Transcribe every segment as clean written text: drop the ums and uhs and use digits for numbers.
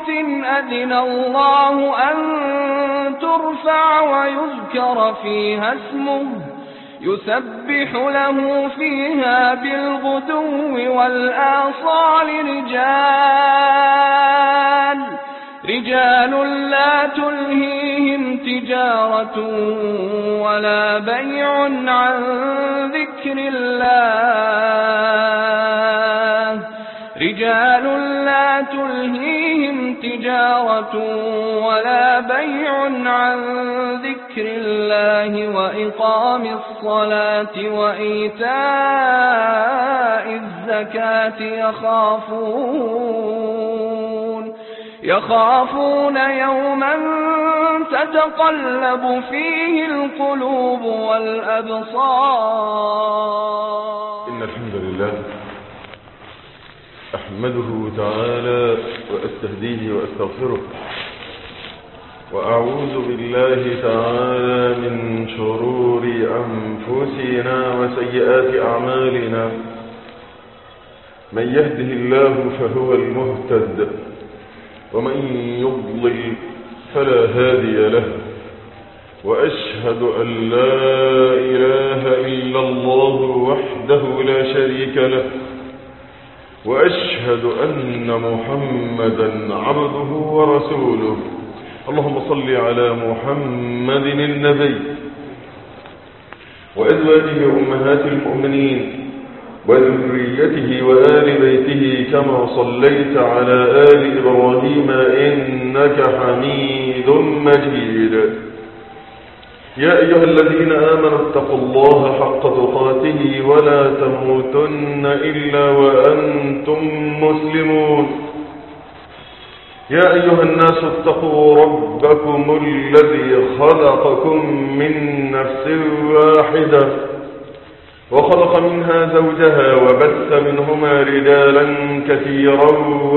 بيوت أذن الله أن ترفع ويذكر فيها اسمه يسبح له فيها بالغدو والآصال رجال لا تلهيهم تجارة ولا بيع عن ذكر الله وإقام الصلاة وإيتاء الزكاة يخافون يوما تتقلب فيه القلوب والأبصار. إن الحمد لله أحمده تعالى وأستهديه وأستغفره، وأعوذ بالله تعالى من شرور أنفسنا وسيئات أعمالنا. من يهده الله فهو المهتد، ومن يضلل فلا هادي له، وأشهد أن لا إله إلا الله وحده لا شريك له، وأشهد أن محمدا عبده ورسوله. اللهم صل على محمد النبي وأزواجه أمهات المؤمنين وذريته وآل بيته كما صليت على آل إبراهيم إنك حميد مجيد. يا أيها الذين آمنوا اتقوا الله حق تقاته ولا تموتن إلا وأنتم مسلمون. يا أيها الناس اتقوا ربكم الذي خلقكم من نفس واحدة وخلق منها زوجها وبث منهما رجالا كثيرا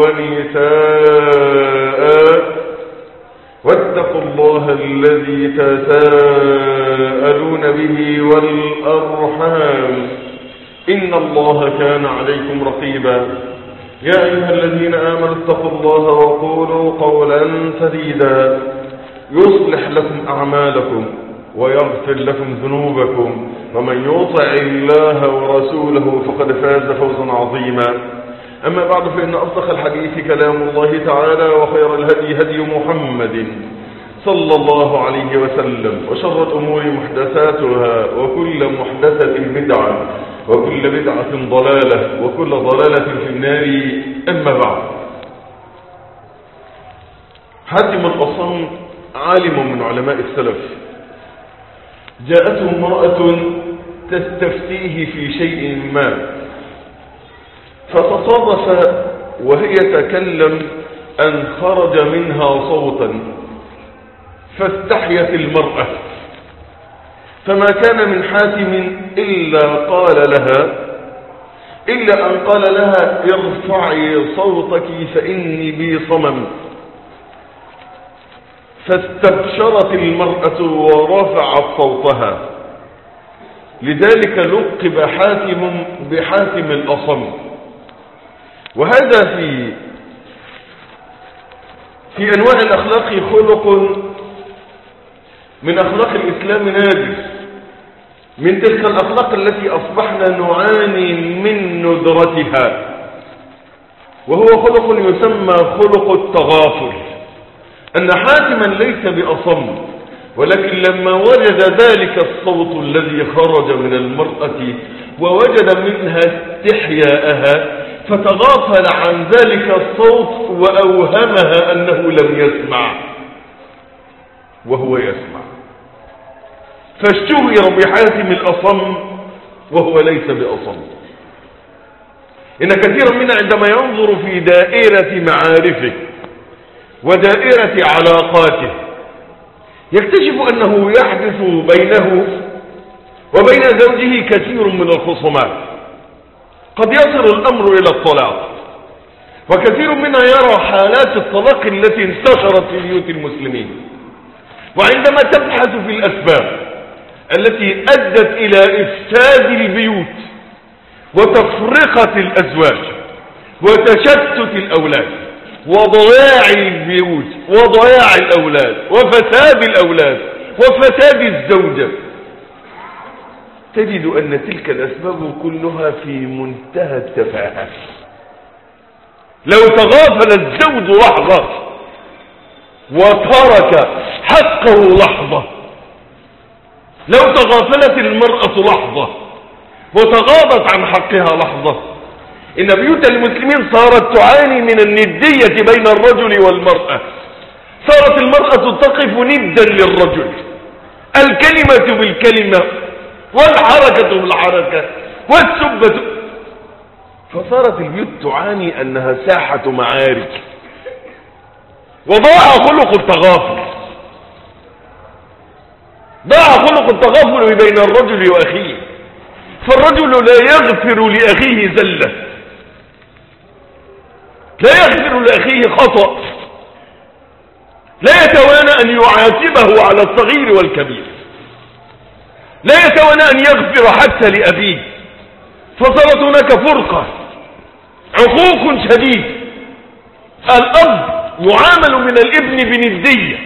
ونساء، واتقوا الله الذي تساءلون به والأرحام إن الله كان عليكم رقيبا. يا أيها الذين آمنوا اتقوا الله وقولوا قولا سديدا يصلح لكم أعمالكم ويغفر لكم ذنوبكم، ومن يطع الله ورسوله فقد فاز فوزا عظيما. أما بعد، فإن أصدق الحديث كلام الله تعالى، وخير الهدي هدي محمد صلى الله عليه وسلم، وشر الأمور محدثاتها، وكل محدثة بدعة، وكل بدعة ضلالة، وكل ضلالة في النار. أما بعد، حاتم الأصم عالم من علماء السلف جاءته امرأة تستفتيه في شيء ما، فتصادف وهي تكلم أن خرج منها صوتا فاستحيت المرأة، فما كان من حاتم إلا أن قال لها ارفعي صوتك فإني بي صمم. فاستبشرت المرأة ورفعت صوتها، لذلك لقب حاتم بحاتم الأصم. وهذا في أنواع الأخلاق خلق من أخلاق الإسلام نادر، من تلك الأخلاق التي أصبحنا نعاني من ندرتها، وهو خلق يسمى خلق التغافل. أن حاتما ليس بأصم، ولكن لما وجد ذلك الصوت الذي خرج من المرأة ووجد منها استحياءها، فتغافل عن ذلك الصوت وأوهمها أنه لم يسمع وهو يسمع، فاشتهر بحاتم الأصم وهو ليس بأصم. إن كثيرا منا عندما ينظر في دائرة معارفه ودائرة علاقاته يكتشف أنه يحدث بينه وبين زوجه كثير من الخصومات، قد يصل الأمر إلى الطلاق، وكثير منا يرى حالات الطلاق التي انتشرت في بيوت المسلمين. وعندما تبحث في الأسباب التي أدت إلى إفساد البيوت وتفرقة الأزواج وتشتت الأولاد وضياع البيوت وضياع الأولاد وفساد الأولاد وفساد الزوجة، تجد أن تلك الأسباب كلها في منتهى التفاهة. لو تغافل الزوج لحظة وترك حقه لحظة، لو تغافلت المرأة لحظة وتغاضت عن حقها لحظة، إن بيوت المسلمين صارت تعاني من الندية بين الرجل والمرأة. صارت المرأة تقف ندا للرجل، الكلمة بالكلمة والحركة بالحركة والسبة، فصارت البيوت تعاني أنها ساحة معارك، وضاع خلق التغافل، ضاع خلق التغافل بين الرجل وأخيه. فالرجل لا يغفر لأخيه زلة، لا يغفر لأخيه خطأ، لا يتوانى أن يعاتبه على الصغير والكبير، لا يتوانى أن يغفر حتى لأبيه. فصارت هناك فرقة، عقوق شديد. الأب يعامل من الابن بندية،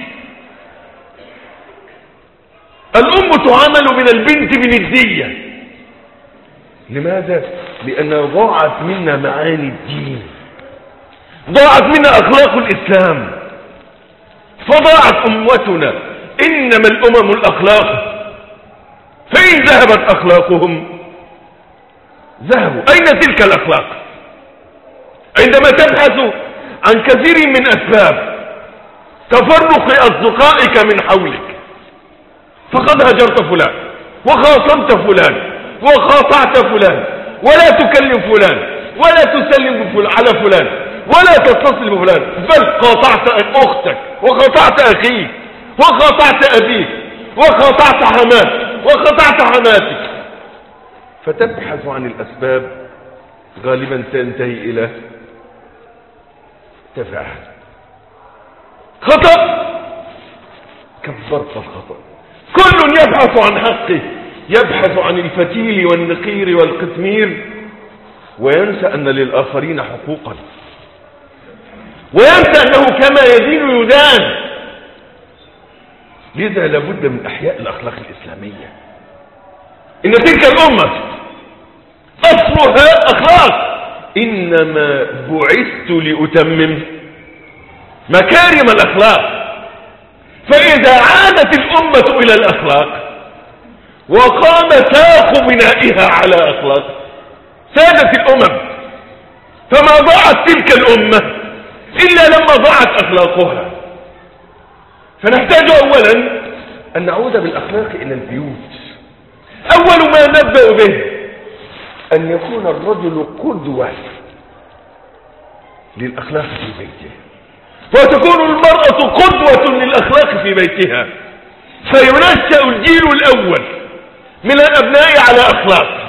الأم تعامل من البنت بندية. لماذا؟ لأن ضاعت منا معاني الدين، ضاعت منا أخلاق الإسلام، فضاعت أمتنا. إنما الأمم الأخلاق، فإن ذهبت أخلاقهم ذهبوا. أين تلك الأخلاق؟ عندما تبحث عن كثير من أسباب تفرق أصدقائك من حولك، فقد هجرت فلان وخاصمت فلان وخاطعت فلان، ولا تكلم فلان ولا تسلم على فلان ولا تتصل بفلان، بل قاطعت أختك وقاطعت أخيك وقاطعت أبيك وقاطعت حماك وقاطعت حماتك. فتبحث عن الأسباب، غالبا تنتهي إلى تفاهة، خطأ، كبرت الخطأ. كل يبحث عن حقه، يبحث عن الفتيل والنقير والقتمير، وينسى أن للآخرين حقوقا، وينسى أنه كما يدين يدان. لذا لابد من إحياء الأخلاق الإسلامية. إن تلك الأمة أصلها أخلاق، إنما بعثت لأتمم مكارم الأخلاق. فإذا عادت الأمة إلى الأخلاق وقام ساق بنائها على أخلاق، سادت الأمم. فما ضاعت تلك الأمة إلا لما ضاعت أخلاقها. فنحتاج أولا أن نعود بالأخلاق إلى البيوت. أول ما نبدأ به أن يكون الرجل قدوة للأخلاق في بيته، وتكون المرأة قدوة للأخلاق في بيتها، فينشأ الجيل الأول من الأبناء على أخلاق،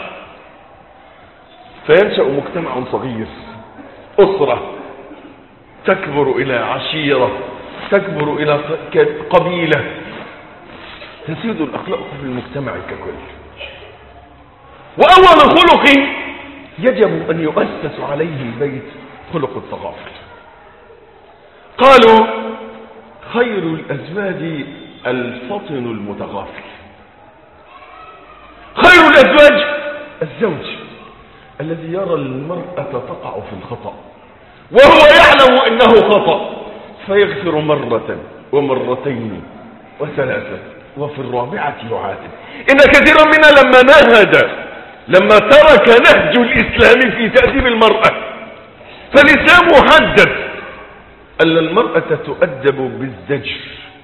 فينشأ مجتمع صغير، أسرة تكبر إلى عشيرة، تكبر إلى قبيلة، تسيد الأخلاق في المجتمع ككل. وأول خلق يجب أن يؤسس عليه البيت خلق التغافل. قالوا خير الأزواج الفطن المتغافل. خير الأزواج الزوج الذي يرى المرأة تقع في الخطأ وهو يعلم إنه خطأ، فيغفر مرة ومرتين وثلاثة، وفي الرابعة يعاتب. إن كثيرا منا لما ترك نهج الإسلام في تأديب المرأة، فالإسلام حدد أن المرأة تؤدب بالزجر،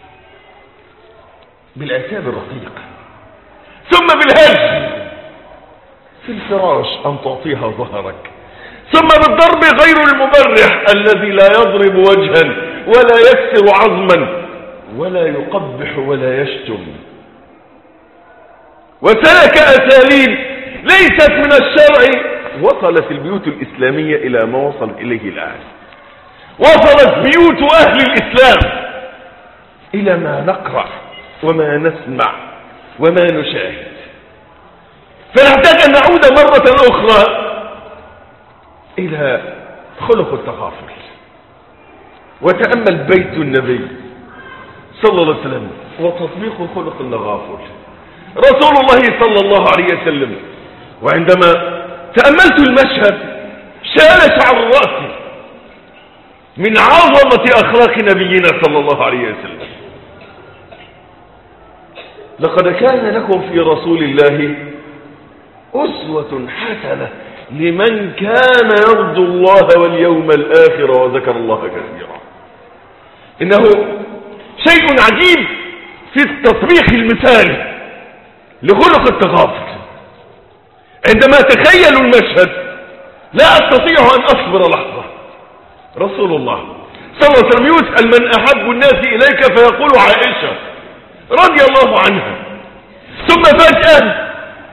بالعتاب الرقيق، ثم بالهجر في الفراش أن تعطيها ظهرك، ثم بالضرب غير المبرح الذي لا يضرب وجها ولا يكسر عظما ولا يقبح ولا يشتم. وسلك أساليب ليست من الشرع. وصلت البيوت الإسلامية إلى ما وصل إليه الآن. وصلت بيوت أهل الإسلام إلى ما نقرأ وما نسمع وما نشاهد. فنحتاج أن نعود مرة أخرى إلى خلق التغافل. وتأمل بيت النبي صلى الله عليه وسلم وتطبيق خلق التغافل رسول الله صلى الله عليه وسلم. وعندما تأملت المشهد شال شعر رأسي من عظمة أخلاق نبينا صلى الله عليه وسلم. لقد كان لكم في رسول الله أسوة حسنة لمن كان يرجو الله واليوم الآخر وذكر الله كثيرا. إنه شيء عجيب في التطبيق المثالي لخلق التغافل. عندما تخيل المشهد لا أستطيع أن أصبر لحظة. رسول الله صلى الله عليه وسلم يسأل من أحب الناس إليك فيقول عائشة رضي الله عنها. ثم فجأة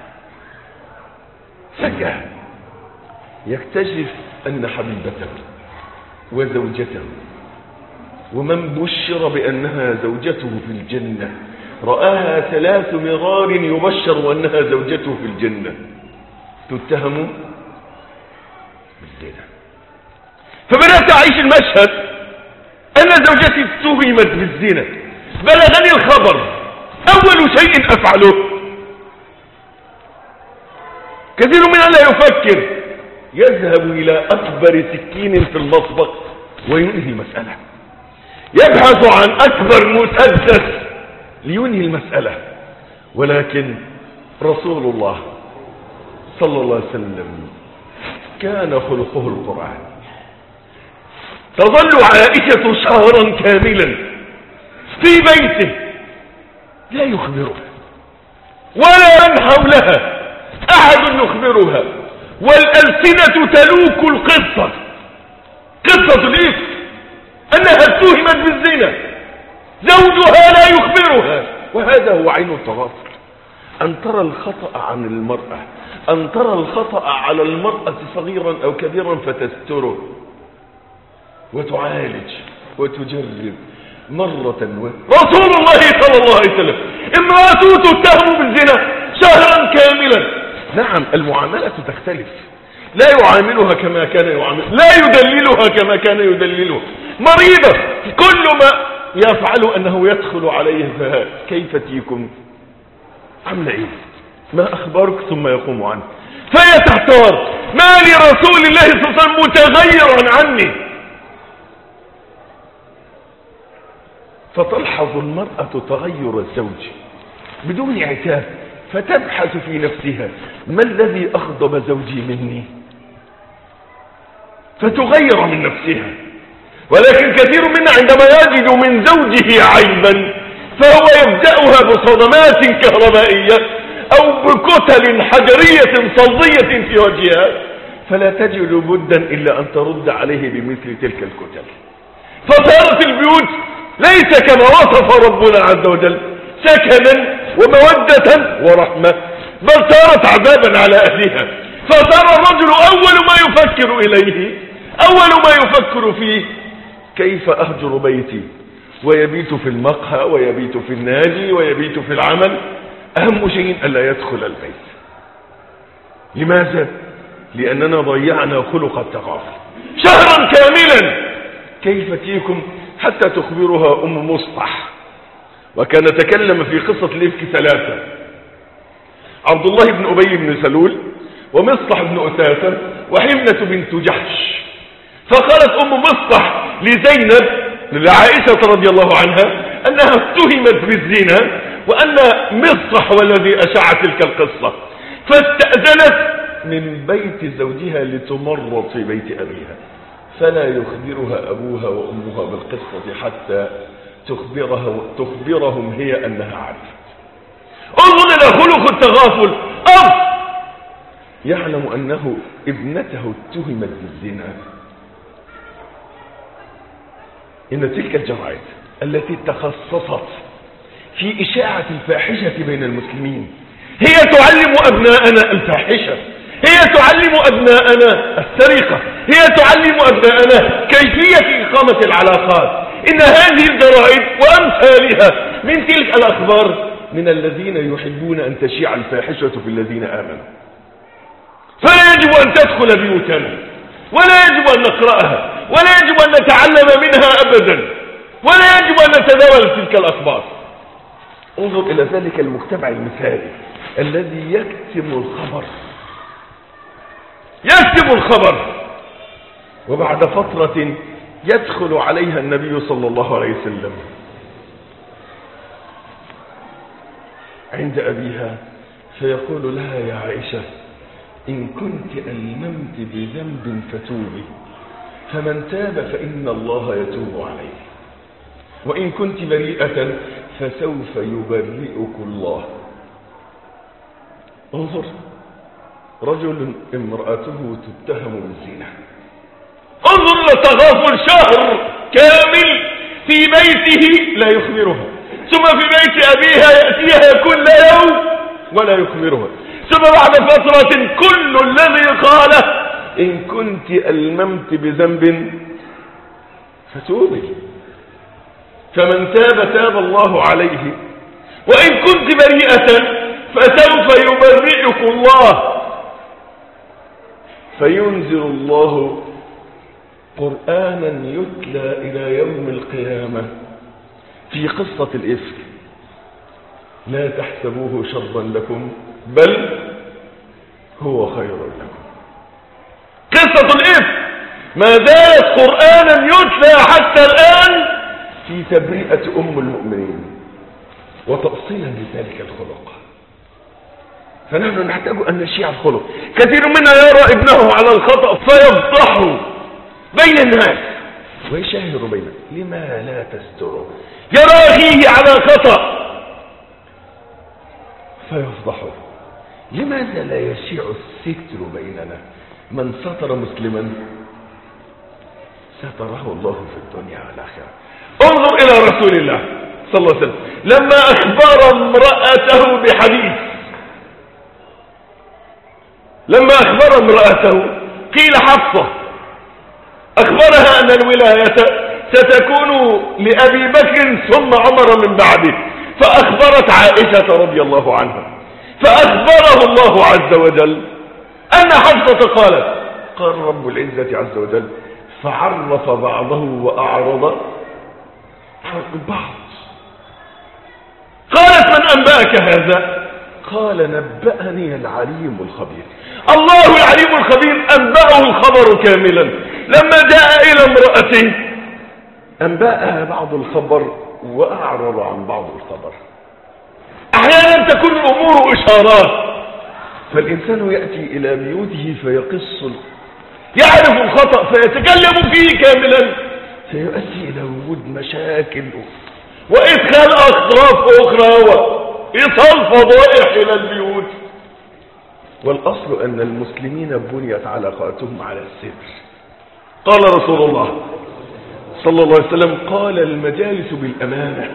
يكتشف أن حبيبته وزوجته ومن بشر بأنها زوجته في الجنة رآها 3 مرار يبشر وأنها زوجته في الجنة تتهم بالزنا. فبدأت أعيش المشهد أن زوجتي اتهمت بالزنا. بلغني الخبر أول شيء أفعله كثير منا لا يفكر يذهب إلى أكبر سكين في المطبخ وينهي المسألة. يبحث عن أكبر مسدس لينهي المسألة. ولكن رسول الله صلى الله عليه وسلم كان خلقه القرآن. تظل عائشة شهرا كاملا في بيته لا يخبرها ولا من حولها أحد يخبرها، والألسنة تلوك القصة، قصة الإفك أنها اتهمت بالزنا، زوجها لا يخبرها. وهذا هو عين التغافل، أن ترى الخطأ عن المرأة، أن ترى الخطأ على المرأة صغيرا أو كبيرا فتستره وتعالج وتجرب مرة رسول الله صلى الله عليه وسلم امرأته تتهم بالزنا شهرا كاملا. نعم المعاملة تختلف، لا يعاملها كما كان يعامل، لا يدللها كما كان يدللها. مريضة كل ما يفعل أنه يدخل عليها كيف تيكم عمل إيه، ما أخبارك، ثم يقوم عنه. فهي تحتار ما لرسول الله صلى الله عليه وسلم متغيرا عني. فتلحظ المرأة تغير الزوج بدون عتاب، فتبحث في نفسها ما الذي أغضب زوجي مني، فتغير من نفسها. ولكن كثير منا عندما يجد من زوجه عيبا فهو يبدأها بصدمات كهربائية أو بكتل حجرية صلدية في وجهها، فلا تجد بدا إلا أن ترد عليه بمثل تلك الكتل. فصارت البيوت ليس كما وصف ربنا عز وجل سكنا ومودة ورحمة، بل صارت عذابا على أهلها. فصار الرجل أول ما يفكر إليه، أول ما يفكر فيه كيف أهجر بيتي، ويبيت في المقهى ويبيت في النادي ويبيت في العمل. أهم شيء ألا يدخل البيت. لماذا؟ لأننا ضيعنا خلق التغافل شهرا كاملا. كيف تيكم حتى تخبرها أم مصطح، وكان تكلم في قصة الإفك 3: عبد الله بن أبي بن سلول ومصطح بن أثاثة وحمنة بنت جحش. فقالت أم مصطح لزينب لعائشة رضي الله عنها أنها اتهمت بالزنا وأن مصطح هو الذي أشاع تلك القصة، فاستأذنت من بيت زوجها لتمرض في بيت أبيها، فلا يخبرها أبوها وأمها بالقصة حتى تخبرهم هي أنها عرفت. انظر إلى خلق التغافل. أب يعلم أنه ابنته اتهمت بالزنا. إن تلك الجرائد التي تخصصت في إشاعة الفاحشة بين المسلمين هي تعلم أبناءنا الفاحشة، هي تعلم أبناءنا السرقة، هي تعلم أبناءنا كيفية إقامة العلاقات. إن هذه الجرائد وأمثالها من تلك الأخبار من الذين يحبون أن تشيع الفاحشة في الذين آمنوا. فلا يجب أن تدخل بيوتنا، ولا يجب أن نقرأها، ولا يجب أن نتعلم منها أبدا، ولا يجب أن نتداول تلك الأخبار. انظر إلى ذلك المجتمع المثالي الذي يكتم الخبر، وبعد فترة يدخل عليها النبي صلى الله عليه وسلم عند أبيها فيقول لها: يا عائشة، إن كنت ألممت بذنب فتوبي، فمن تاب فإن الله يتوب عليه، وإن كنت بريئة فسوف يبرئك الله. انظر، رجل امرأته تتهم بالزنا، انظر لتغافل شهر كامل في بيته لا يخبرها، ثم في بيت أبيها يأتيها كل يوم ولا يخبرها، ثم بعد فترة كل الذي قاله: إن كنت ألممت بذنب فتوبي، فمن تاب تاب الله عليه، وإن كنت بريئة فسوف يبرئك الله. فينزل الله قرآنا يتلى إلى يوم القيامة في قصة الإفك: لا تحسبوه شرا لكم بل هو خير لكم. قصة الإفك ما زالت قرآنا يتلى حتى الآن في تبرئة أم المؤمنين وتأصيلا لذلك الخلق. فنحن نحتاج أن نشيع الخلق. كثير منا يرى ابنه على الخطأ فيفضحه بين الناس ويشاهر بينه. لما لا تستره؟ يرى أخيه على خطأ فيفضحه. لماذا لا يشيع الستر بيننا؟ من ستر مسلما ستره الله في الدنيا والآخرة. انظر إلى رسول الله صلى الله عليه وسلم لما أخبر امرأته بحديث، لما أخبر امرأته قيل حفصة أخبرها أن الولاية ستكون لأبي بكر ثم عمر من بعده، فأخبرت عائشة رضي الله عنها، فأخبره الله عز وجل أن حفصة قال رب العزة عز وجل: فعرف بعضه وأعرض عن بعض. قالت: من أنبأك هذا؟ قال: نبأني العليم الخبير. الله العليم الخبير أنبأه الخبر كاملا. لما جاء إلى امرأته أنبأها بعض الخبر وأعرض عن بعض الخبر. أحيانا تكون الأمور إشارات، فالإنسان يأتي إلى بيوته فيقص، يعرف الخطأ فيتكلم فيه كاملا، سيؤدي إلى وجود مشاكل وإدخال أطراف أخرى وإيصال فضائح إلى البيوت. والأصل أن المسلمين بنيت علاقاتهم على الستر. قال رسول الله صلى الله عليه وسلم: قال المجالس بالأمانة،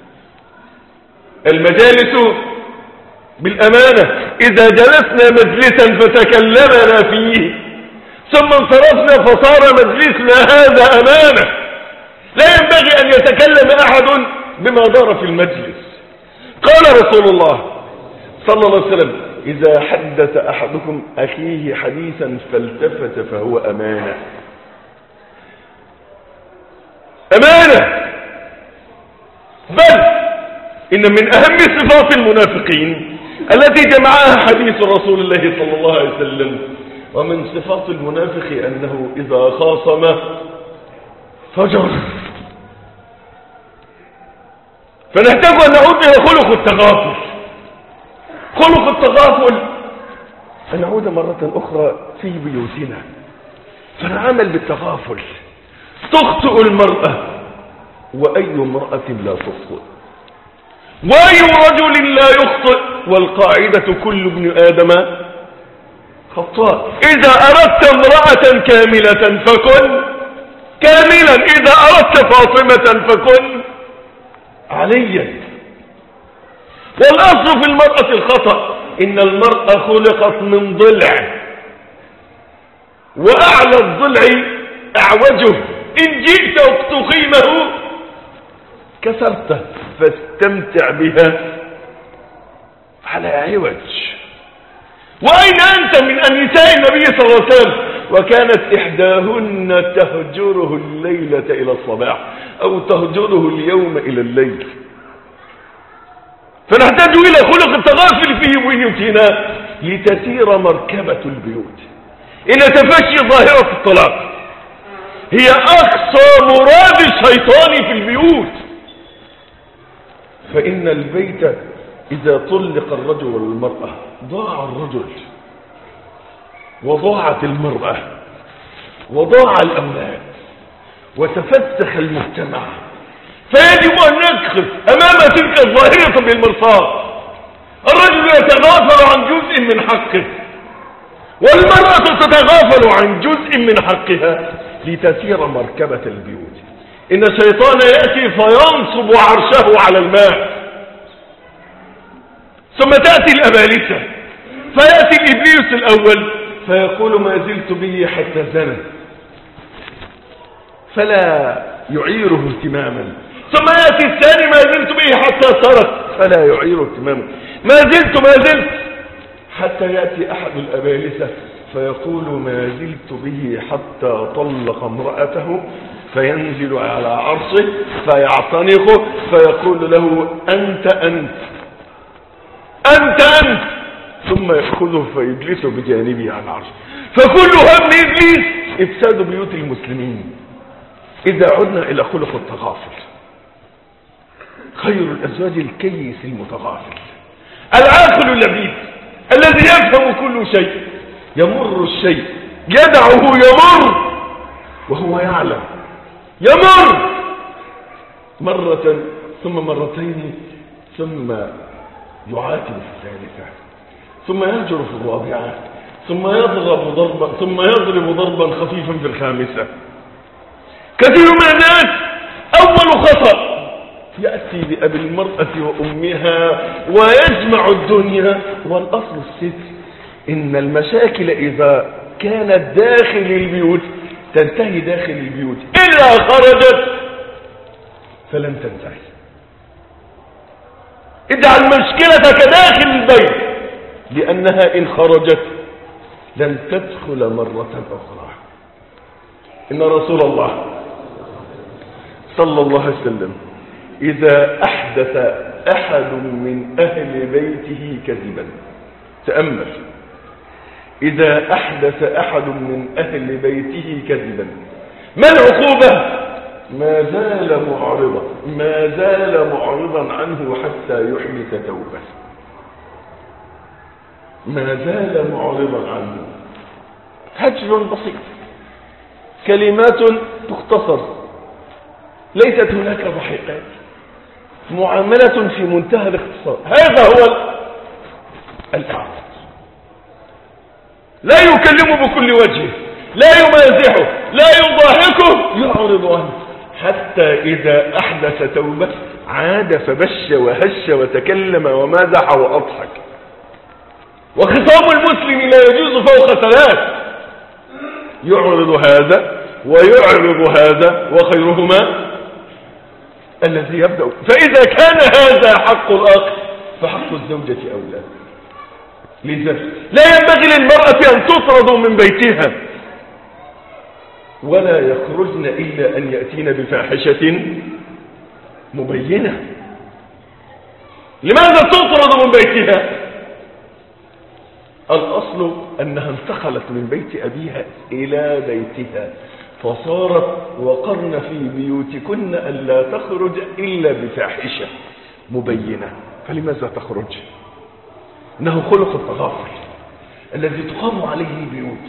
المجالس بالأمانة. إذا جلسنا مجلسا فتكلمنا فيه ثم انصرفنا فصار مجلسنا هذا أمانة، لا ينبغي أن يتكلم أحد بما دار في المجلس. قال رسول الله صلى الله عليه وسلم: إذا حدث أحدكم أخيه حديثا فالتفت فهو أمانة. أمانة. بل إن من أهم صفات المنافقين التي جمعها حديث رسول الله صلى الله عليه وسلم: ومن صفات المنافق أنه إذا خاصم فجر. فنحتاج أن نعود إلى خلق التغافل. خلق التغافل أن نعود مرة أخرى في بيوتنا فنعمل بالتغافل. تخطئ المرأة وأي امرأة لا تخطئ، وأي رجل لا يخطئ، والقاعدة كل ابن آدم خطاء. إذا أردت امرأة كاملة فكن كاملا، إذا أردت فاطمة فكن عليا. والأصل في المرأة الخطأ. إن المرأة خلقت من ضلع، وأعلى الضلع أعوجه، إن جئت تقيمه كسرته، فاستمتع بها على عوج. وأين أنت من النساء النبي صلى الله عليه وسلم؟ وكانت إحداهن تهجره الليلة إلى الصباح أو تهجره اليوم إلى الليل. فنحتاج إلى خلق التغافل في بيوتنا لتسير مركبة البيوت إلى تفشي ظاهرة الطلاق. هي أقصى مراد الشيطان في البيوت. فإن البيت إذا طلق الرجل والمرأة ضاع الرجل وضاعت المرأة وضاع الأولاد وتفسخ المجتمع. فيجب أن نقف أمام تلك الظاهرة بالمرصاد. الرجل يتغافل عن جزء من حقه والمرأة تتغافل عن جزء من حقها لتسير مركبة البيوت. إن الشيطان يأتي فينصب عرشه على الماء، ثم تأتي الأبالسة، فيأتي الإبليس الأول فيقول ما زلت به حتى زنى، فلا يعيره اهتماما. ثم يأتي الثاني ما زلت به حتى سرق، فلا يعيره اهتماما. ما زلت حتى يأتي أحد الأبالسة فيقول ما زلت به حتى طلق امرأته، فينزل على عرشه فيعتنقه فيقول له أنت ثم يأخذه فيجلسه بجانبه على العرش. فكل هم إبليس إفساد بيوت المسلمين. إذا عدنا إلى خلق التغافل، خير الأزواج الكيس المتغافل العاقل اللبيب الذي يفهم كل شيء. يمر الشيء يدعه يمر وهو يعلم، يمر مرة ثم مرتين ثم يعاتب في الثالثة ثم يهجر في الرابعة ثم يضرب ضربا خفيفا في الخامسة. كثير من الناس أول خطأ يأتي بأبي المرأة وأمها ويجمع الدنيا. والأصل الستر. إن المشاكل إذا كانت داخل البيوت تنتهي داخل البيوت، إذا خرجت فلن تنتهي. اجعل مشكلتك داخل البيت، لأنها إن خرجت لن تدخل مرة أخرى. إن رسول الله صلى الله عليه وسلم إذا أحدث أحد من أهل بيته كذبا، تأمل، إذا أحدث أحد من أهل بيته كذبا ما العقوبة؟ ما زال معرضا عنه حتى يحدث توبة. ما زال معرضا عنه. هجر بسيط، كلمات تختصر، ليست هناك ضحكات، معاملة في منتهى الاختصار. هذا هو الأعراض. لا يكلمه بكل وجهه، لا يمازحه، لا يضاحكه، يعرض عنه حتى إذا أحدث توبة عاد فبش وهش وتكلم ومازح وأضحك. وخصام المسلم لا يجوز فوق ثلاث: يعرض هذا ويعرض هذا، وخيرهما الذي يبدأ. فإذا كان هذا حق الأخ فحق الزوجة أولى. لذا لا ينبغي للمرأة أن تطرد من بيتها ولا يخرجن إلا أن يأتين بفاحشة مبينة. لماذا تطرد من بيتها؟ الأصل أنها انتقلت من بيت أبيها إلى بيتها، فصارت وقرن في بيوتكن ألا تخرج إلا بفاحشة مبينة. فلماذا تخرج؟ إنه خلق التغافل الذي تقام عليه البيوت،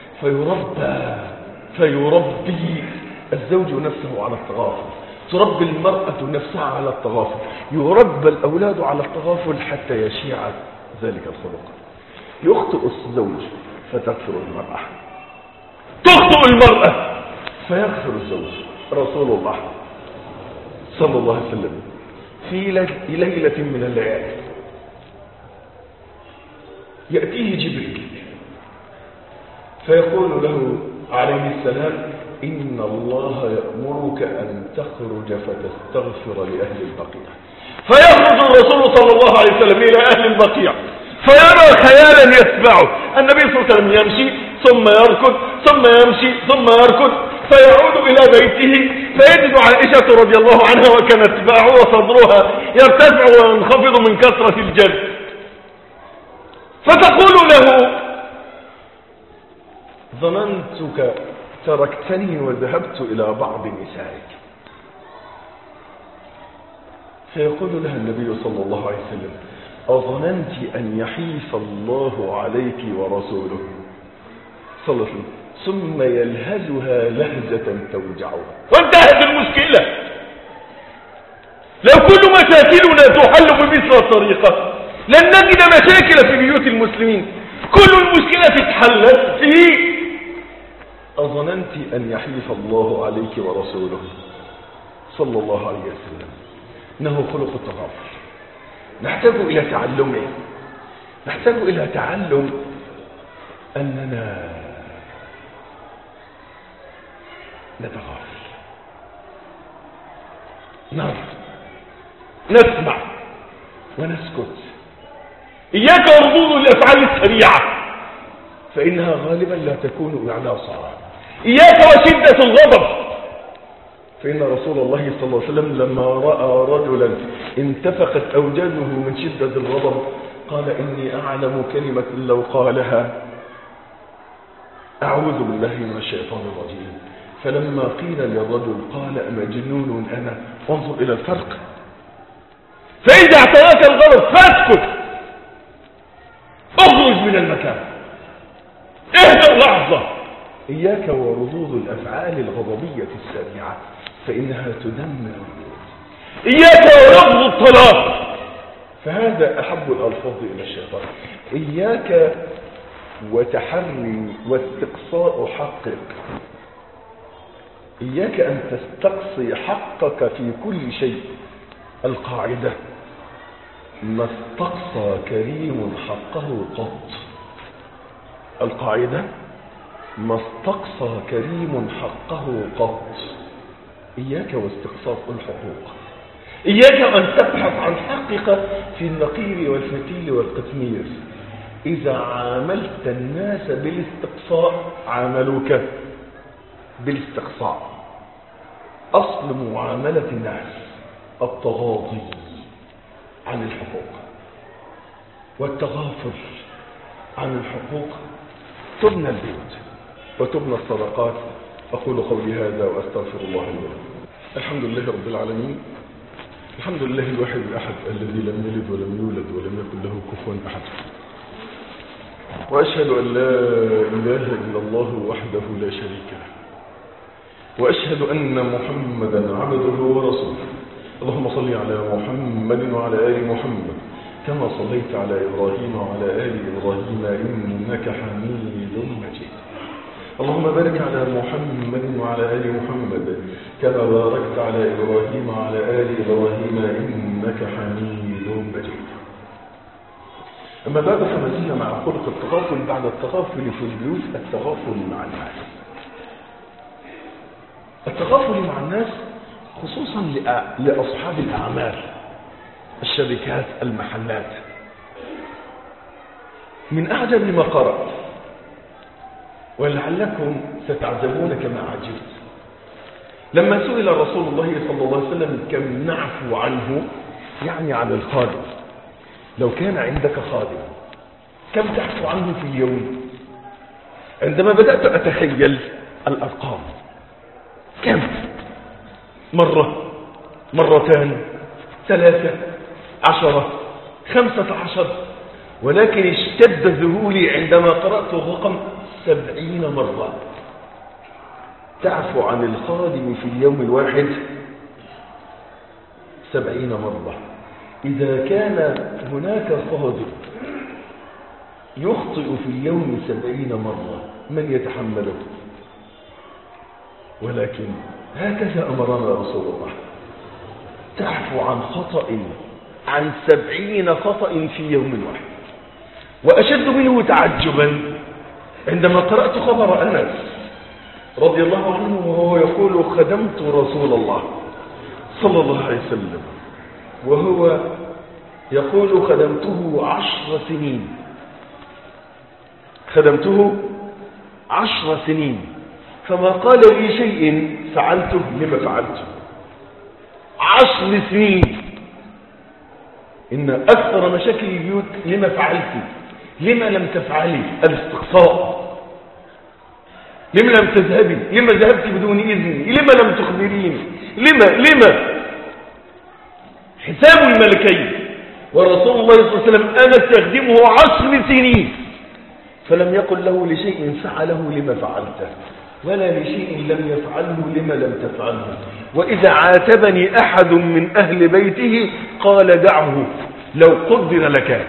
فيربي الزوج نفسه على التغافل، تربي المرأة نفسها على التغافل، يربى الأولاد على التغافل حتى يشيع ذلك الخلق. يخطئ الزوج فتغفر المرأة، تخطئ المرأة فيغفر الزوج. رسول الله صلى الله عليه وسلم في ليلة من الليالي يأتيه جبريل فيقول له عليه السلام: إن الله يأمرك أن تخرج فتستغفر لأهل البقيع. فيخرج الرسول صلى الله عليه وسلم إلى أهل البقيع فيرى خيالا يتبعه. النبي صلى الله عليه وسلم يمشي ثم يركض ثم يمشي ثم يركض، فيعود إلى بيته فيجد عائشة رضي الله عنها وكانت باعه وصدرها يرتفع وينخفض من كثرة الجد، فتقول له: ظننتك تركتني وذهبت إلى بعض نسائك. فيقول لها النبي صلى الله عليه وسلم: أظننت أن يحيف الله عليك ورسوله صلى الله عليه وسلم، ثم يلهزها لهزة توجعها، وانتهت المشكلة. لو كل مشاكلنا تحل بمثل الطريقة لن نجد مشاكل في بيوت المسلمين، كل المشكلة تتحل في أظننت أن يحيف الله عليك ورسوله صلى الله عليه وسلم. إنه خلق التغافل، نحتاج إلى تعلمه، نحتاج إلى تعلم أننا نتغافل، نرى، نسمع ونسكت. إياك وردود الأفعال السريعة فإنها غالبا لا تكون إعلاصا. إياك وشدة الغضب، فإن رسول الله صلى الله عليه وسلم لما رأى رجلا انتفخت أوجاجه من شدة الغضب قال: إني أعلم كلمة لو قالها أعوذ بالله من الشيطان الرجيم. فلما قيل للرجل قال: أمجنون أنا؟ وانظر إلى الفرق. فإذا اعتراك الغضب فاسكت، اخرج من المكان، اهدأ لحظة. إياك وردود الأفعال الغضبية السريعة فإنها تدمر البيوت. إياك ولفظ الطلاق، فهذا أحب الألفاظ إلى الشيطان. إياك وتحري واستقصاء حقك، إياك أن تستقصي حقك في كل شيء. القاعدة: ما استقصى كريم حقه قط. القاعدة: ما استقصى كريم حقه قط. إياك واستقصاء الحقوق، إياك أن تبحث عن حقك في النقير والفتيل والقتمير. إذا عاملت الناس بالاستقصاء عاملوك بالاستقصاء. أصل معاملة الناس التغاضي عن الحقوق والتغافل عن الحقوق. تبنى البيوت وتبنى الصدقات. أقول قولي هذا وأستغفر الله لي ولكم. الحمد لله رب العالمين، الحمد لله الواحد الأحد الذي لم يلد ولم يولد ولم يكن له كفوا أحد، وأشهد أن لا إله إلا الله وحده لا شريك له، وأشهد أن محمدا عبده ورسوله. اللهم صل على محمد وعلى آل محمد كما صليت على إبراهيم وعلى آل إبراهيم إنك حميد مجيد. اللهم بارك على محمد وعلى آل محمد كما باركت على إبراهيم وعلى آل إبراهيم إنك حميد مجيد. أما بعد، فما زلنا مع خلق التغافل بعد التغافل في البيوت، التغافل مع الناس. التغافل مع الناس خصوصا لأصحاب الأعمال، الشركات، المحلات. من أعجب ما قرأت، ولعلكم ستعجبون كما عجبت، لما سئل رسول الله صلى الله عليه وسلم كم نعفو عنه، يعني عن الخادم. لو كان عندك خادم كم تعفو عنه في اليوم؟ عندما بدأت أتخيل الأرقام، كم؟ مرة، مرتان، 3، 10، 15، ولكن اشتد ذهولي عندما قرأت الرقم 70 مرة. تعفو عن الخادم في اليوم الواحد 70 مرة. إذا كان هناك خادم يخطئ في اليوم 70 مرة من يتحمله؟ ولكن هكذا أمرنا رسول الله، تعفو عن خطأ، عن 70 خطأ في يوم واحد. وأشد منه تعجبا عندما قرأت خبر أنس رضي الله عنه وهو يقول: خدمت رسول الله صلى الله عليه وسلم، وهو يقول: خدمته 10 سنين، خدمته 10 سنين، فما قال لي شيء فعلته لما فعلته. 10 سنين. إن أكثر مشاكل البيوت لما فعلتي، لما لم تفعلي، الاستقصاء. لما لم تذهبي، لما ذهبت بدون إذني، لما لم تخبريني، لما حساب الملكين. ورسول الله صلى الله عليه وسلم أنا تخدمه 10 سنين فلم يقل له لشيء فعله لما فعلته، ولا لشيء لم يفعله لما لم تفعله. وإذا عاتبني أحد من أهل بيته قال دعه لو قدر لك.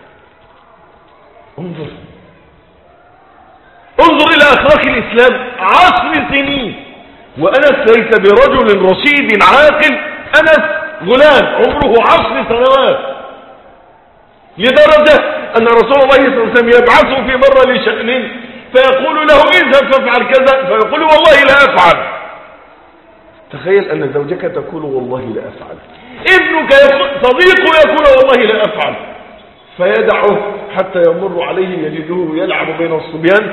انظر إلى أخلاق الإسلام. 10 سنين وأنس ليس برجل رشيد عاقل، أنس غلام عمره 10 سنوات، لدرجة أن رسول الله صلى الله عليه وسلم يبعثه في مرة لشأن فيقول له اذهب فافعل كذا، فيقول والله لا أفعل. تخيل أن زوجك تقول والله لا أفعل، ابنك صديقه يقول والله لا أفعل، فيدعه حتى يمر عليه يجده يلعب بين الصبيان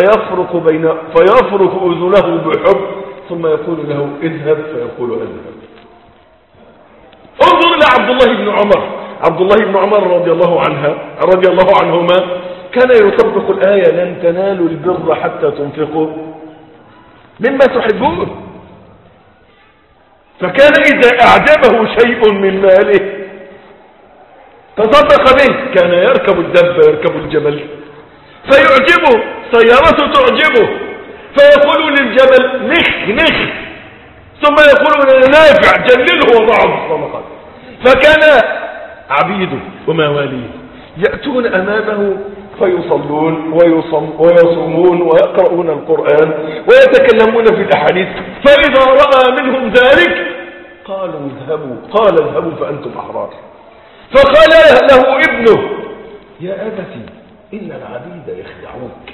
فيفرق أذنه بحب، ثم يقول له اذهب فيقول اذهب. انظر إلى عبد الله بن عمر. عبد الله بن عمر رضي الله عنهما كان يطبق الآية لن تنالوا البر حتى تنفقوا مما تحبون. فكان إذا أعجبه شيء من ماله تصدق به. كان يركب الدب، يركب الجبل فيعجبه، سيارته تعجبه، فيقول للجبل نخ، ثم يقول نافع جلله وضعه الصدقات. فكان عبيده ومواليه يأتون أمامه فيصلون ويصومون ويقرؤون القرآن ويتكلمون في الأحاديث، فإذا رأى منهم ذلك قال اذهبوا فأنتم أحرار. فقال له ابنه يا أبتي إن العبيد يخدعوك.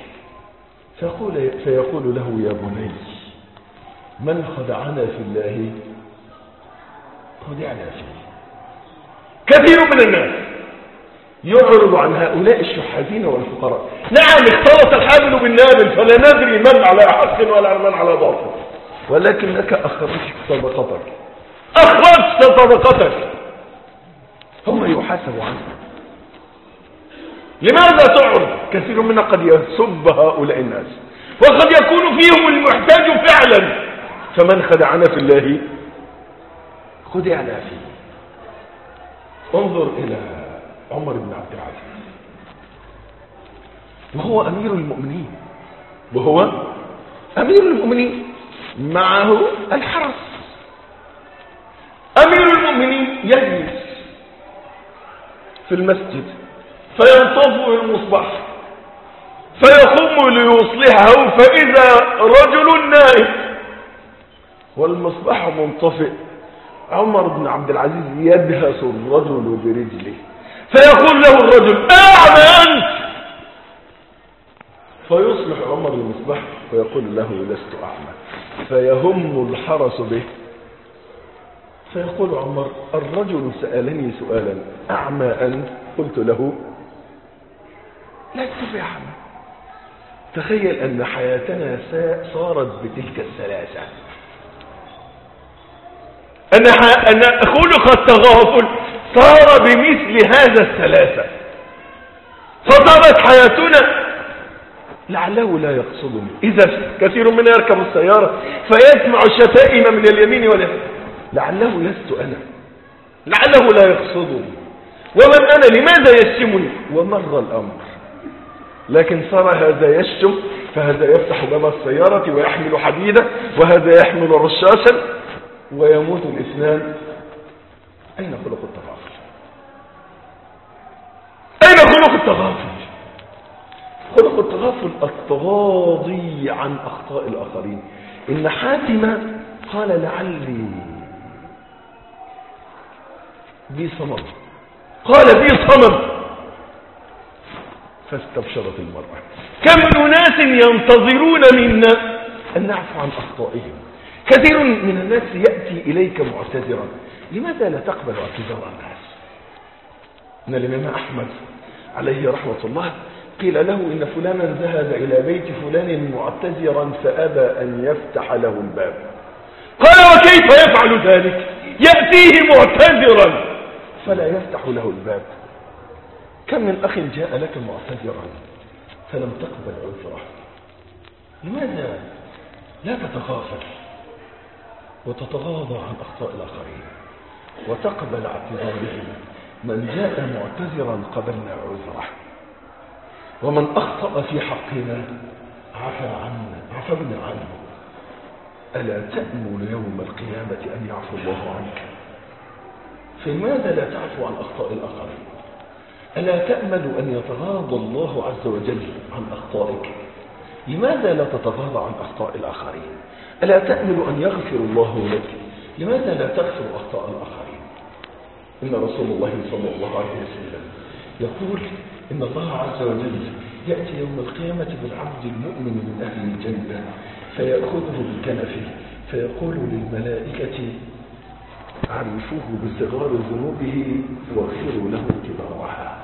فيقول له يا بني من خدعنا في الله خدعنا فيه. كثير من الناس يعرض عن هؤلاء الشحاتين والفقراء. نعم اختلط الحابل بالنابل فلا ندري من على حق ولا من على باطل، ولكنك أخرجت صدقتك هم يحاسبوا عنه. لماذا تعرض؟ كثير منا قد يسب هؤلاء الناس وقد يكون فيهم المحتاج فعلا. فمن خدعنا في الله خدعنا فيه. انظر إلى عمر بن عبد العزيز وهو أمير المؤمنين معه الحرس. أمير المؤمنين يجلس في المسجد فينطفئ المصباح فيقوم ليصلحه، فإذا رجل نائم والمصباح منطفئ. عمر بن عبد العزيز يدهس الرجل برجله فيقول له الرجل أعمى أنت، فيصلح عمر المصباح فيقول له لست أعمى، فيهم الحرس به. فيقول عمر الرجل سألني سؤالا أعمى أنت؟ قلت له لست بأعمى. تخيل أن حياتنا صارت بتلك الثلاثة، أن خلق التغافل صار بمثل هذا الثلاثة، فصارت حياتنا لعله لا يقصدني. إذا كثير منا يركب السيارة فيسمع الشتائم من اليمين واليسار، لعله لست أنا، لعله لا يقصدني، ومن أنا لماذا يشتمني؟ ومر الأمر. لكن صار هذا يشتم، فهذا يفتح باب السيارة ويحمل حديدة، وهذا يحمل رشاشا، ويموت الاثنان. أين خلق التغافل؟ أين خلق التغافل؟ خلق التغافل التغاضي عن أخطاء الآخرين. إن حاتم قال لعلي بي صمم، قال بي صمم، فاستبشرت المرأة. كم من ناس ينتظرون منا أن نعفو عن أخطائهم. كثير من الناس يأتي إليك معتذرا، لماذا لا تقبل اعتذار الناس؟ إن الإمام أحمد عليه رحمة الله قيل له إن فلانا ذهب إلى بيت فلان معتذرا فأبى أن يفتح له الباب. قال وكيف يفعل ذلك؟ يأتيه معتذرا فلا يفتح له الباب. كم من أخ جاء لك معتذرا فلم تقبل عذره؟ لماذا لا تتغافل وتتغاضى عن أخطاء الآخرين وتقبل اعتذارهم؟ من جاء معتذرا قبلنا عذره، ومن أخطأ في حقنا عفونا عنه. ألا تأمل يوم القيامة أن يعفو الله عنك؟ فلماذا لا تعفو عن أخطاء الآخرين؟ ألا تأمل أن يتغاضى الله عز وجل عن أخطائك؟ لماذا لا تتغاضى عن أخطاء الآخرين؟ ألا تأمل أن يغفر الله لك؟ لماذا لا تغفر أخطاء الآخرين؟ إن رسول الله صلى الله عليه وسلم يقول إن الله عز وجل يأتي يوم القيامة بالعبد المؤمن من أهل الجنة فيأخذه بكنفه فيقول للملائكة عرفوه بصغار ذنوبه واغفروا له كبارها.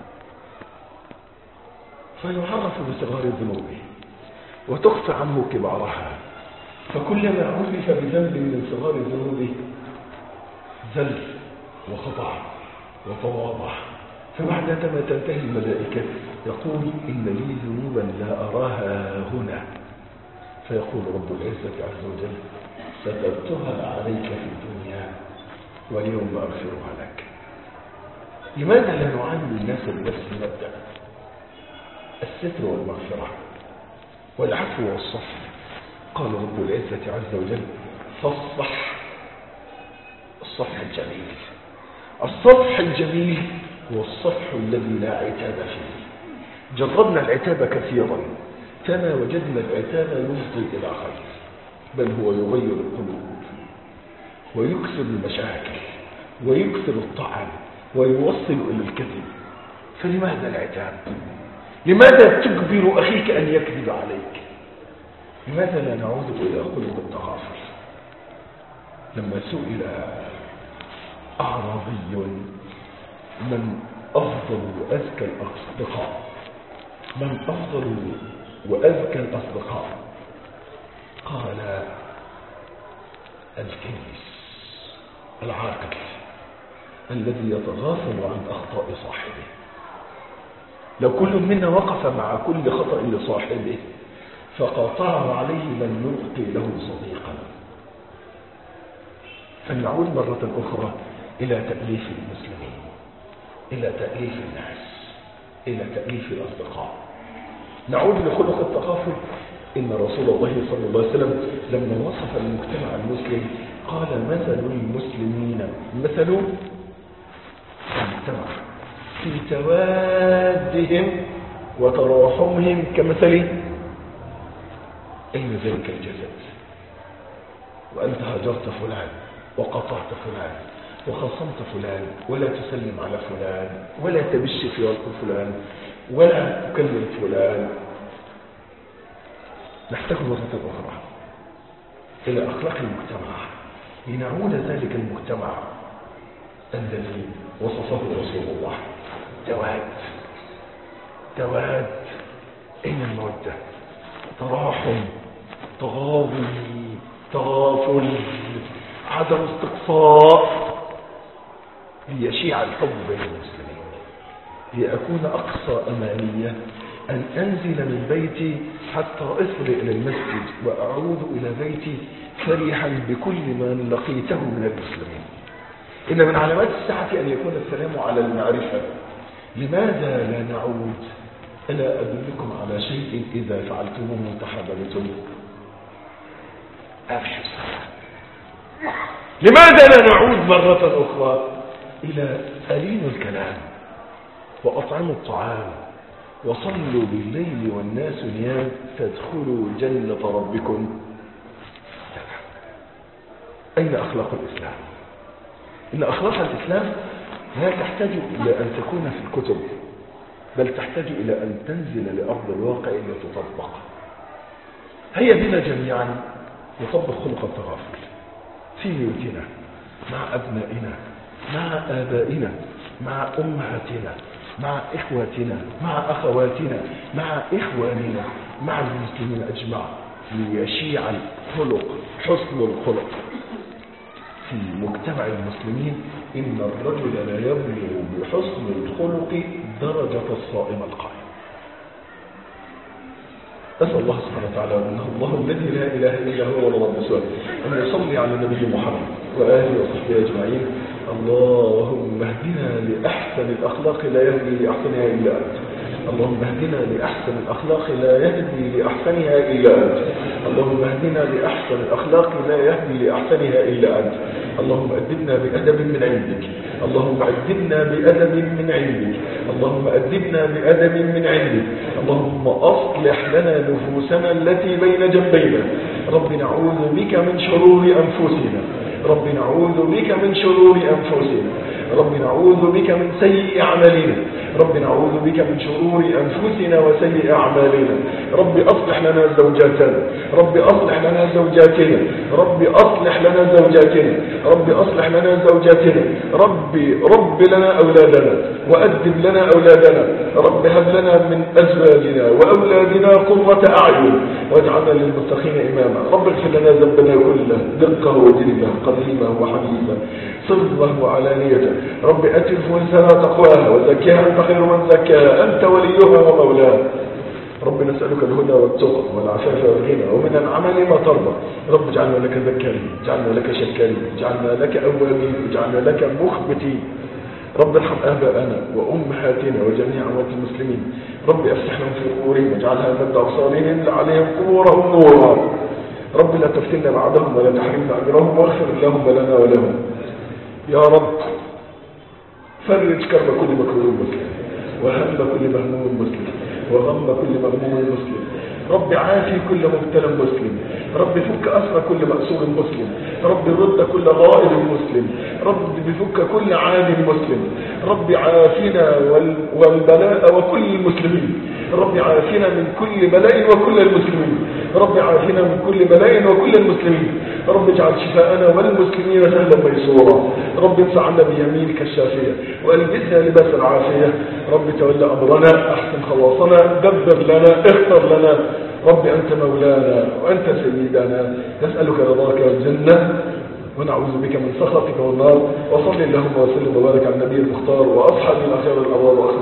فيعرف بصغار ذنوبه وتخفى عنه كبارها، فكلما عرف بذنب من صغار ذنوبه زل وخضع وتواضع، فبعدما تنتهي الملائكة يقول إن لي ذنوبا لا أراها هنا، فيقول رب العزة عز وجل سترتها عليك في الدنيا واليوم أغفرها لك. لماذا لا نعامل الناس بنفس المبدأ؟ الستر والمغفرة والعفو والصفح. قال رب العزة عز وجل فاصفح. الصفح الجميل، الصفح الجميل هو الصفح الذي لا عتاب فيه. جربنا العتاب كثيرا كما وجدنا العتاب يفضي إلى خير، بل هو يغير القلوب ويكسر المشاكل ويكسر الطعن ويوصل إلى الكذب. فلماذا العتاب؟ لماذا تجبر أخيك أن يكذب عليك؟ لماذا لا نعود إلى خلق التغافل؟ لما سئل أعرابي من أفضل وأزكى الأصدقاء، من أفضل وأزكى الأصدقاء، قال الكيس العاقل الذي يتغافل عن أخطاء صاحبه. لو كل منا وقف مع كل خطأ لصاحبه فقاطعه عليه من يلقي له صديقا. فلنعود مرة أخرى إلى تأليف المسلمين، إلى تأليف الناس، إلى تأليف الأصدقاء. نعود لخلق التغافل. إن رسول الله صلى الله عليه وسلم لما وصف المجتمع المسلم قال مثل المسلمين مثل المجتمع في توادهم وتراحمهم كمثل أين ذلك الجسد. وأنت هجرت فلان وقطعت فلان وخصمت فلان ولا تسلم على فلان ولا تبش في وجه فلان ولا تكلم فلان. نحتاج مرة أخرى إلى أخلاق المجتمع لنعود ذلك المجتمع الذي وصفه رسول الله تواد. أين المودة؟ تراحم، تغاضي، تغافل، عدم استقصاء، ليشيع الحب بين المسلمين، لأكون أقصى أمانية أن أنزل من بيتي حتى أصل إلى المسجد وأعود إلى بيتي فرحا بكل من لقيته من المسلمين. إن من علامات الساعة أن يكون السلام على المعرفة. لماذا لا نعود؟ ألا أدلكم على شيء إذا فعلتموه تحاببتم؟ أفشوا السلام. لماذا لا نعود مرة أخرى إلى ألين الكلام وأطعموا الطعام وصلوا بالليل والناس نيام تدخلوا جنة ربكم؟ أين أخلاق الإسلام؟ إن أخلاق الإسلام لا تحتاج إلى أن تكون في الكتب، بل تحتاج إلى أن تنزل لأرض الواقع لتطبق. هيا بنا جميعا نطبق خلق التغافل في بيوتنا، مع أبنائنا، مع آبائنا، مع أمهاتنا، مع إخواتنا، مع أخواتنا، مع إخواننا، مع المسلمين أجمع، ليشيع الخلق، حسن الخلق في مجتمع المسلمين. إن الرجل لا يبلغ بحسن الخلق درجة الصائم القائم. أسأل الله سبحانه وتعالى أنه الله الذي لا إله إلا هو ولا رب سواه أن يصلي على النبي محمد وآله وصحبه أجمعين. اللهم اهدنا لأحسن الأخلاق لا يهدي لأحسنها إلا أنت. اللهم اهدنا لأحسن الأخلاق لا يهدي لأحسنها إلا أنت. اللهم اهدنا لأحسن الأخلاق لا يهدي لأحسنها إلا أنت. اللهم أدبنا بأدب من عندك. اللهم أدبنا بأدب من عندك. اللهم أدبنا بأدب من عندك. اللهم أصلح لنا نفوسنا التي بين جنبينا. رب نعوذ بك من شرور أنفسنا. رب نعوذ بك من شرور أنفسنا. رب نعوذ بك من سيء أعمالنا. رب نعوذ بك من شرور أنفسنا وسيء أعمالنا. رب أصلح لنا زوجاتنا. رب أصلح لنا زوجاتنا. رب أصلح لنا زوجاتنا. رب أصلح لنا زوجاتنا. رب لنا أولادنا وأدب لنا أولادنا. رب هب لنا من أزواجنا وأولادنا قرة أعين واجعلنا للمتقين إماما. رب اغفر لنا ذنبنا كله، دقه وجلده، قديمه وحديثه، سره وعلانيته. رب أت نفوسنا تقواها وزكيها أنت خير من زكاها، أنت وليها ومولاها. رب نسألك الهدى والتقى والعفاف والغنى ومن العمل ما ترضى. رب اجعلنا لك ذكارين، اجعلنا لك شكارين، اجعلنا لك أوابين، اجعلنا لك مخبتين. رب ارحم آباءنا وأمهاتنا وجميع أموات المسلمين. رب أفسح لهم في قبورهم واجعلها مد أبصارهم لعليهم قبورهم نورا. رب لا تفتنا بعدهم ولا تحرمنا أجرهم واغفر اللهم لنا ولهم. يا رب فرج كرب كل مكروه مسلم وهم كل مهموم مسلم وغم كل مغموم مسلم. رب عافي كل مبتلى مسلم. رب فك أسر كل مأسور مسلم. رب رد كل غائب مسلم. رب بفك كل عاد مسلم. رب عافنا والبلاء وكل المسلمين. رب عافنا من كل بلاء وكل المسلمين. رب عافنا من كل بلاء وكل المسلمين. رب اجعل شفاءنا والمسلمين سهلا ميسورا. رب انصر عنا بيمينك الشافية والبسنا لباس العافية. رب تولى أمرنا، أحسن خلاصنا، دبر لنا، اختر لنا. رب أنت مولانا وأنت سيدنا، نسألك رضاك والجنة ونعوذ بك من سخطك والنار. وصل اللهم وسلم وبارك على النبي المختار وأصحاب الأخيار الأبرار.